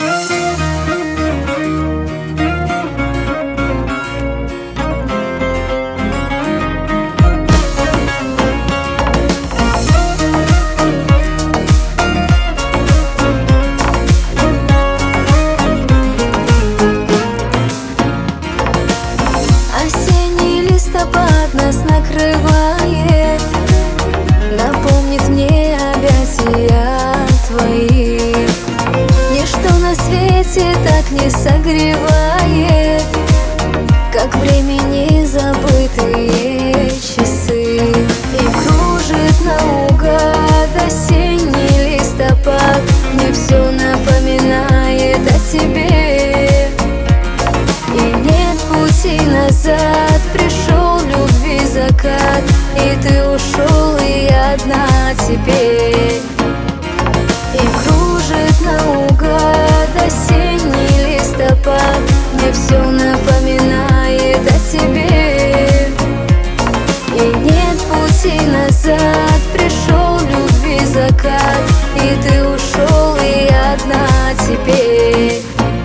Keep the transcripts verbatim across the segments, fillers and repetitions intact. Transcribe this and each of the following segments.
Листопад нас накрывает, напомнит мне объятия твои. Ничто на свете так не согревает, как времени забытые часы. И кружит наугад осенний листопад, мне все напоминает о тебе. И нет пути назад, пришел любви закат, и ты ушел, и я одна теперь. И кружит наугад осенний листопад, мне все напоминает о тебе. И нет пути назад, пришел любви закат, и ты ушел, и я одна теперь.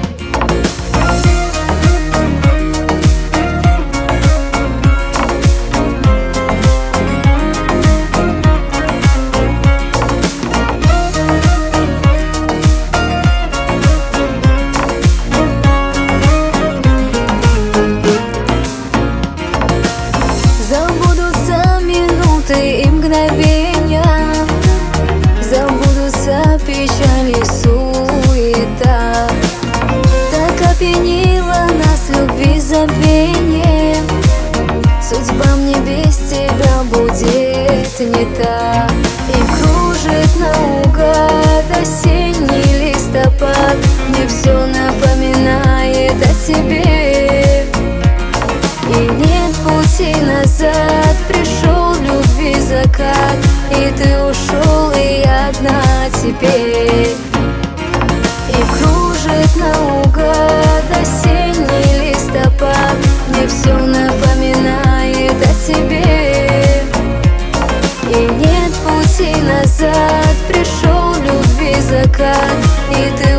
Забудутся минуты и мгновения, забудутся печали и суета. Так опьянила нас любви забвение, судьба мне без тебя будет не та. И кружит наугад осенний листопад, мне все напоминает о тебе. И нет пути назад, пришел любви закат, и ты ушел, и я одна теперь. И кружит наугад осенний листопад, мне все напоминает о тебе. И нет пути назад, пришел любви закат, и ты